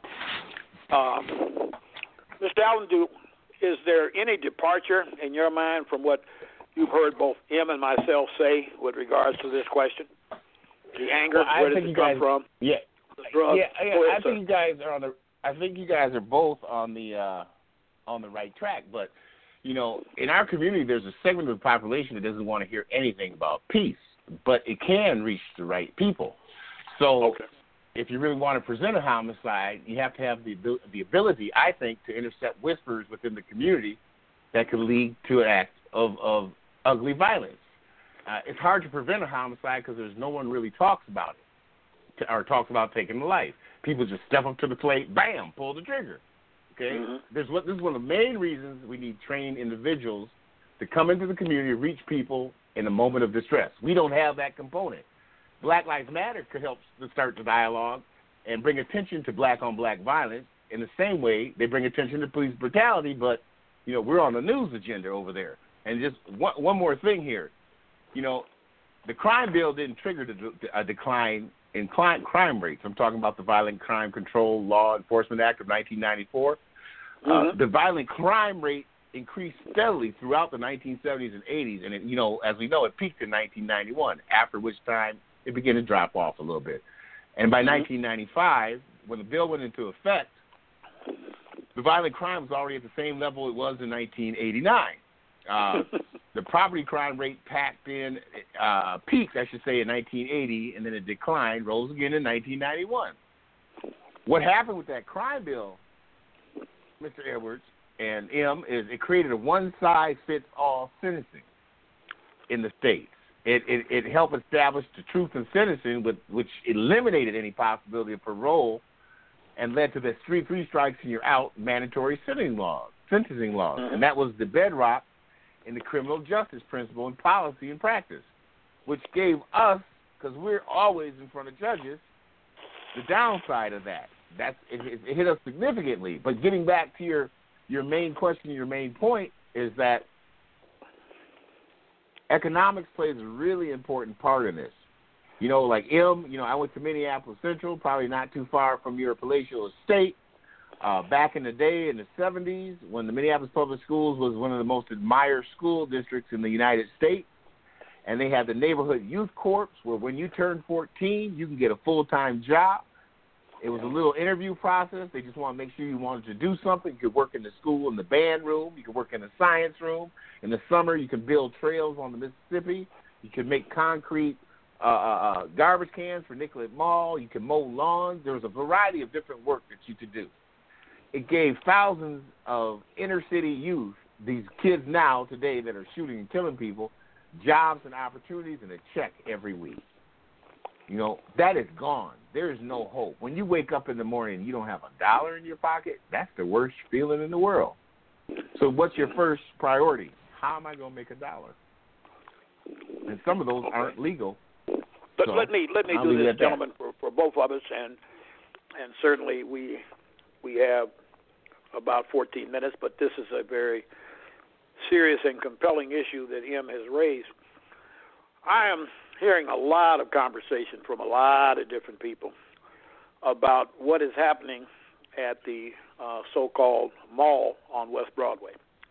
Mr. Allen, is there any departure in your mind from what you've heard both him and myself say with regards to this question? The anger, where does it come from? Yeah, the drugs. I think you guys are I think you guys are both on the right track. But in our community, there's a segment of the population that doesn't want to hear anything about peace, but it can reach the right people. So. Okay. If you really want to present a homicide, you have to have the ability, I think, to intercept whispers within the community that could lead to an act of ugly violence. it's hard to prevent a homicide because there's no one really talks about it or talks about taking a life. People just step up to the plate, bam, pull the trigger. Okay? This is one of the main reasons we need trained individuals to come into the community, reach people in a moment of distress. We don't have that component. Black Lives Matter could help to start the dialogue and bring attention to black-on-black violence in the same way they bring attention to police brutality, but, you know, we're on the news agenda over there. And just one more thing here. You know, the crime bill didn't trigger a decline in crime rates. I'm talking about the Violent Crime Control Law Enforcement Act of 1994. The violent crime rate increased steadily throughout the 1970s and 80s, and, you know, as we know, it peaked in 1991, after which time it began to drop off a little bit. And by 1995, when the bill went into effect, the violent crime was already at the same level it was in 1989. The property crime rate peaked, I should say, in 1980, and then it declined, rose again in 1991. What happened with that crime bill, Mr. Edwards and M, is it created a one-size-fits-all sentencing in the states. It helped establish the truth in sentencing, which eliminated any possibility of parole and led to the three strikes and you're out mandatory sentencing laws. And that was the bedrock in the criminal justice principle and policy and practice, which gave us, because we're always in front of judges, the downside of that. It hit us significantly. But getting back to your main question, your main point is that economics plays a really important part in this. You know, like I went to Minneapolis Central, probably not too far from your palatial estate. Back in the day, in the 70s, when the Minneapolis Public Schools was one of the most admired school districts in the United States, and they had the Neighborhood Youth Corps, where when you turn 14, you can get a full-time job. It was a little interview process. They just want to make sure you wanted to do something. You could work in the school in the band room. You could work in the science room. In the summer, you could build trails on the Mississippi. You could make concrete garbage cans for Nicollet Mall. You could mow lawns. There was a variety of different work that you could do. It gave thousands of inner-city youth, these kids now, today, that are shooting and killing people, jobs and opportunities and a check every week. You know, that is gone. There is no hope. When you wake up in the morning and you don't have $1 in your pocket, that's the worst feeling in the world. So what's your first priority? How am I going to make $1? And some of those aren't legal. But so let me do this, gentlemen, for both of us, and certainly we have about 14 minutes, but this is a very serious and compelling issue that M has raised. I am hearing a lot of conversation from a lot of different people about what is happening at the so-called mall on West Broadway.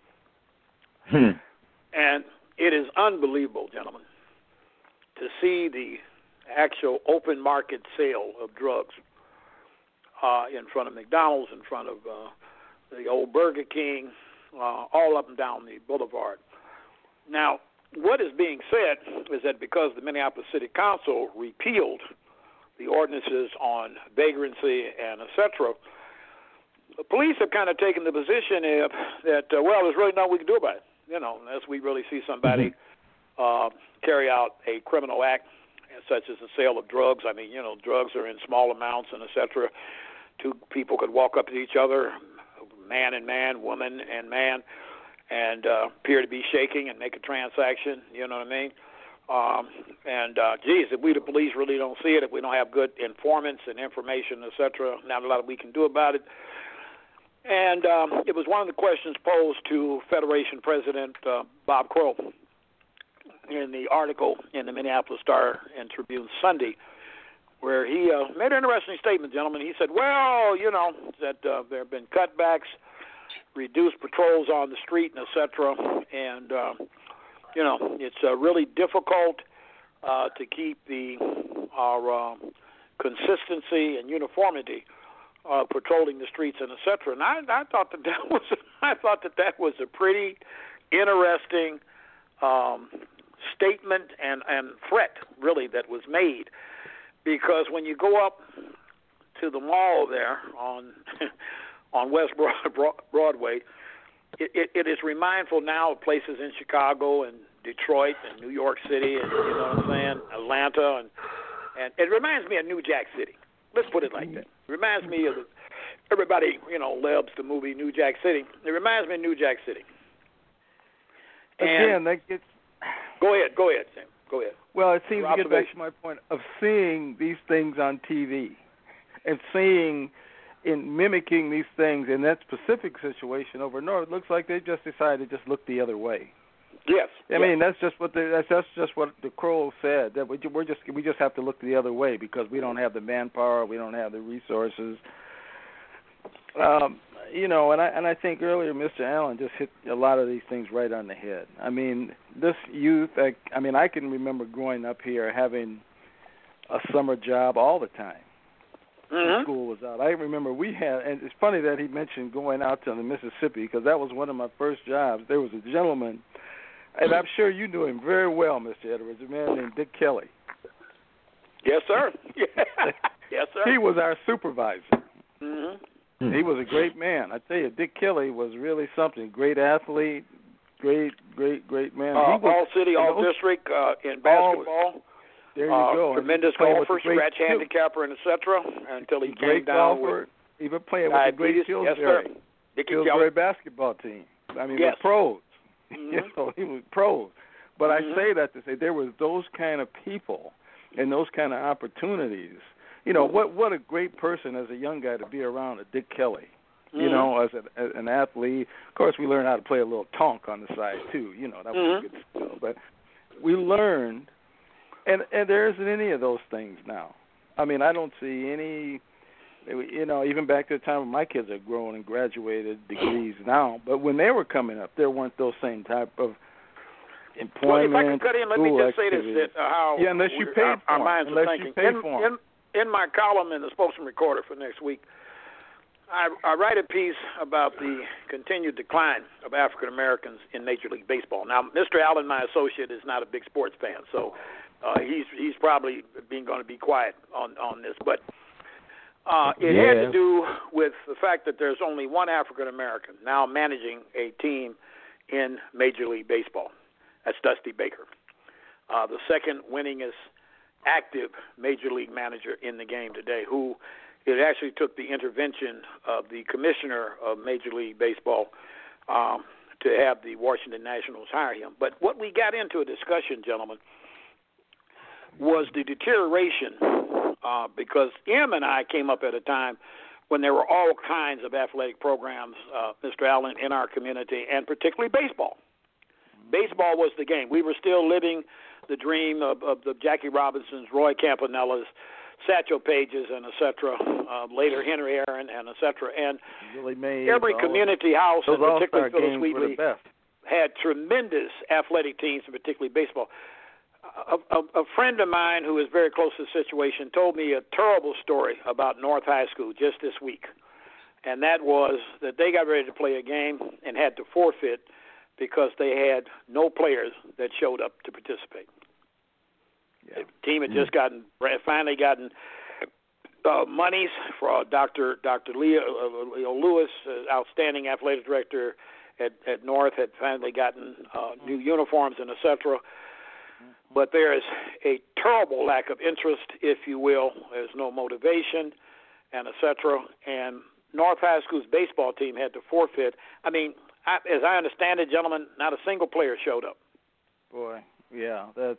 And it is unbelievable, gentlemen, to see the actual open market sale of drugs in front of McDonald's, in front of the old Burger King, all up and down the boulevard. Now, what is being said is that because the Minneapolis City Council repealed the ordinances on vagrancy and et cetera, the police have kind of taken the position that, well, there's really nothing we can do about it, you know, unless we really see somebody carry out a criminal act such as the sale of drugs. I mean, you know, drugs are in small amounts and et cetera. Two people could walk up to each other, man and man, woman and man, and appear to be shaking and make a transaction, you know what I mean? Geez, if we the police really don't see it, if we don't have good informants and information, et cetera, not a lot we can do about it. And it was one of the questions posed to Federation President Bob Crow in the article in the Minneapolis Star and Tribune Sunday, where he made an interesting statement, gentlemen. He said, well, you know, that there have been cutbacks, reduced patrols on the street, and et cetera, and, you know, it's really difficult to keep our consistency and uniformity patrolling the streets and et cetera. And I thought that was a pretty interesting statement and threat, really, that was made, because when you go up to the mall there on West Broadway, it is remindful now of places in Chicago and Detroit and New York City, and you know what I'm saying, Atlanta, and it reminds me of New Jack City. Let's put it like that. It reminds me of everybody, loves the movie New Jack City. It reminds me of New Jack City. Again, that gets. Go ahead, Sam. Go ahead. Well, it seems to get back to my point of seeing these things on TV and mimicking these things in that specific situation over north. It looks like they just decided to just look the other way. Yes. I mean, that's just what the Crow said, that we just have to look the other way because we don't have the manpower, we don't have the resources. And I think earlier Mr. Allen just hit a lot of these things right on the head. I mean, this youth, I can remember growing up here having a summer job all the time. When school was out. I remember we had, and it's funny that he mentioned going out to the Mississippi because that was one of my first jobs. There was a gentleman, and I'm sure you knew him very well, Mr. Edwards, a man named Dick Kelly. Yes, sir. Yes, sir. He was our supervisor. Mm-hmm. He was a great man. I tell you, Dick Kelly was really something. Great athlete, great man. All city, all district in basketball. There you go. Tremendous golfer, scratch handicapper, and etc. Until he came down with even playing with the great Pillsbury basketball team. I mean, the pros. Mm-hmm. He was pros. But I say that to say there was those kind of people and those kind of opportunities. What a great person as a young guy to be around, a Dick Kelly. As an athlete. Of course, we learned how to play a little tonk on the side too. That was a good skill. But we learned. And there isn't any of those things now. I mean, I don't see any, even back to the time when my kids are grown and graduated degrees now. But when they were coming up, there weren't those same type of employment. Well, if I could cut in, let me just say this: unless you paid for our minds are thinking. In my column in the Spokesman Recorder for next week, I write a piece about the continued decline of African Americans in Major League Baseball. Now, Mr. Allen, my associate, is not a big sports fan, so. He's probably going to be quiet on this, but it had to do with the fact that there's only one African American now managing a team in Major League Baseball. That's Dusty Baker, the second winningest active Major League manager in the game today. Who it actually took the intervention of the commissioner of Major League Baseball to have the Washington Nationals hire him. But what we got into a discussion, gentlemen, was the deterioration because M and I came up at a time when there were all kinds of athletic programs, Mr. Allen, in our community, and particularly baseball. Baseball was the game. We were still living the dream of the Jackie Robinsons, Roy Campanellas, Satchel Pages, and et cetera, later Henry Aaron, and et cetera. And every community house, and particularly Phyllis Wheatley, had tremendous athletic teams, and particularly baseball. A friend of mine who is very close to the situation told me a terrible story about North High School just this week, and that was that they got ready to play a game and had to forfeit because they had no players that showed up to participate. Yeah. The team had just finally gotten monies for Dr. Leo Lewis, outstanding athletic director at North, had finally gotten new uniforms and et cetera. But there is a terrible lack of interest, if you will. There's no motivation, and et cetera. And North High School's baseball team had to forfeit. I mean, as I understand it, gentlemen, not a single player showed up. Boy, yeah, that's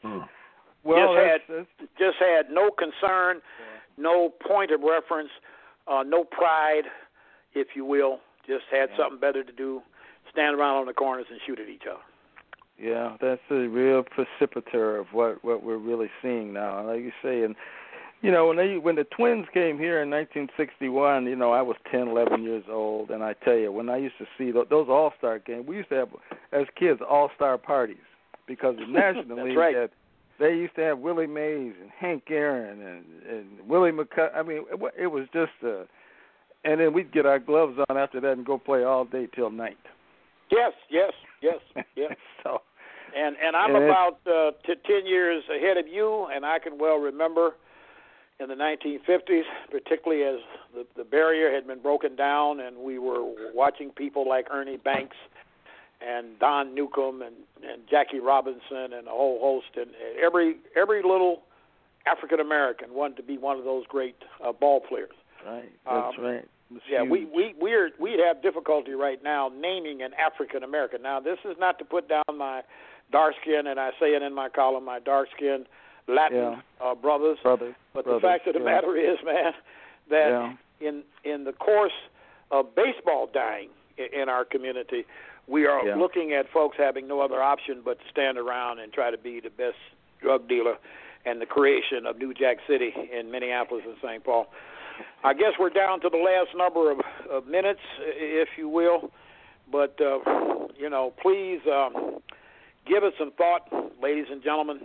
just had no concern, no point of reference, no pride, if you will. Just had something better to do, stand around on the corners and shoot at each other. Yeah, that's a real precipitator of what we're really seeing now. Like you say, and when the Twins came here in 1961, I was 10, 11 years old, and I tell you, when I used to see those All-Star games, we used to have, as kids, All-Star parties because the National League had, they used to have Willie Mays and Hank Aaron and Willie McCutcheon. I mean, it was just and then we'd get our gloves on after that and go play all day till night. Yes. So, and I'm about 10 years ahead of you, and I can well remember in the 1950s, particularly as the barrier had been broken down, and we were watching people like Ernie Banks and Don Newcomb and Jackie Robinson and a whole host, and every little African American wanted to be one of those great ball players. Right, that's right. Yeah, we have difficulty right now naming an African American. Now, this is not to put down my dark skin, and I say it in my column, my dark skin Latin brothers. But the fact of the matter is, man, that in the course of baseball dying in our community, we are looking at folks having no other option but to stand around and try to be the best drug dealer and the creation of New Jack City in Minneapolis and St. Paul. I guess we're down to the last number of minutes, if you will. But, please give it some thought, ladies and gentlemen.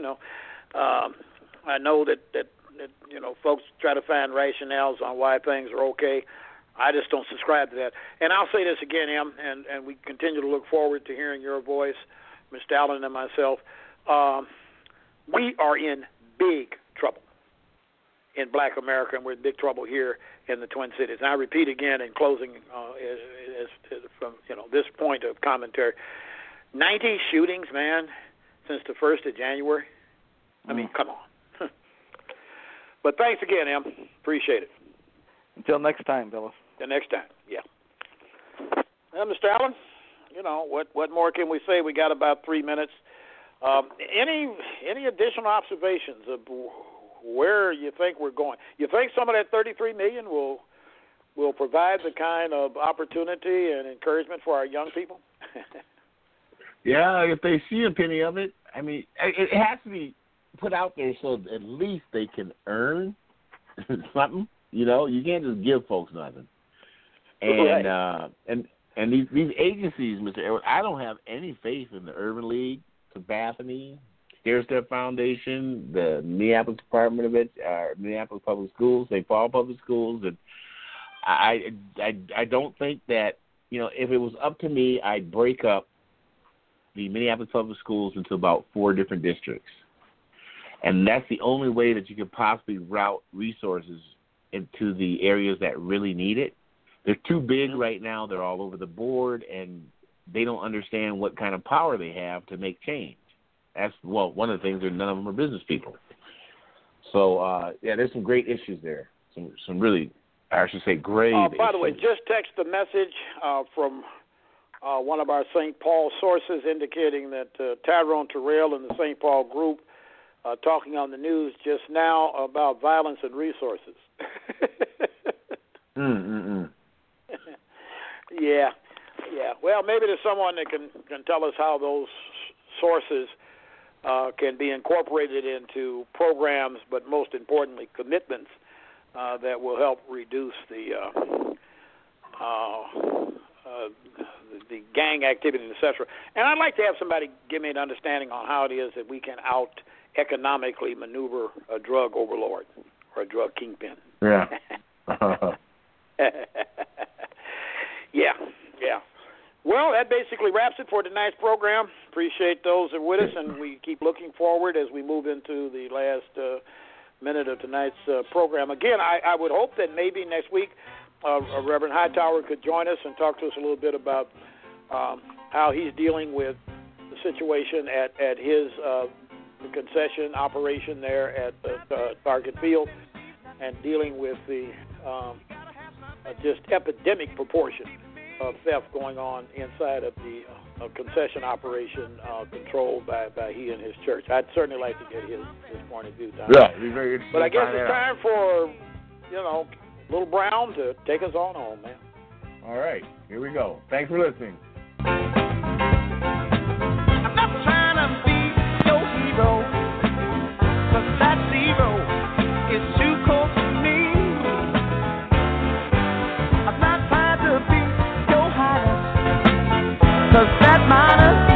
I know that folks try to find rationales on why things are okay. I just don't subscribe to that. And I'll say this again, Em, and we continue to look forward to hearing your voice, Mr. Allen and myself. We are in big trouble in Black America, and we're in big trouble here in the Twin Cities. And I repeat again in closing, from this point of commentary, 90 shootings, man, since the 1st of January. I mean, come on. But thanks again, Em. Appreciate it. Until next time, Billis. The next time, yeah. Well, Mr. Allen, what more can we say? We got about 3 minutes. Any additional observations of where you think we're going? You think some of that $33 million will provide the kind of opportunity and encouragement for our young people? Yeah, if they see a penny of it, I mean, it has to be put out there so at least they can earn something. You can't just give folks nothing. And and these agencies, Mr. Edwards, I don't have any faith in the Urban League, Bethany, Stair Step Foundation, the Minneapolis Department of Minneapolis Public Schools, St. Paul Public Schools, and I don't think that if it was up to me, I'd break up the Minneapolis Public Schools into about 4 different districts, and that's the only way that you could possibly route resources into the areas that really need it. They're too big right now. They're all over the board, and they don't understand what kind of power they have to make change. That's, one of the things, none of them are business people. So, there's some great issues there. Some really, I should say, grave issues. By the way, just text a message from one of our St. Paul sources indicating that Tyrone Terrell and the St. Paul group talking on the news just now about violence and resources. Yeah. Well, maybe there's someone that can tell us how those sources can be incorporated into programs, but most importantly, commitments that will help reduce the gang activity, etc. And I'd like to have somebody give me an understanding on how it is that we can economically maneuver a drug overlord or a drug kingpin. Yeah. Yeah. Well, that basically wraps it for tonight's program. Appreciate those that are with us, and we keep looking forward as we move into the last minute of tonight's program. Again, I would hope that maybe next week Reverend Hightower could join us and talk to us a little bit about how he's dealing with the situation at his concession operation there at Target Field and dealing with the just epidemic proportion of theft going on inside of the concession operation controlled by he and his church. I'd certainly like to get his point of view, Don. Yeah, it'd be very interesting. But I guess it's time for, Little Brown to take us on home, man. All right, here we go. Thanks for listening. I'm not trying to be your hero, 'cause that zero is too cold for me. I'm not trying to be your highness, 'cause that minus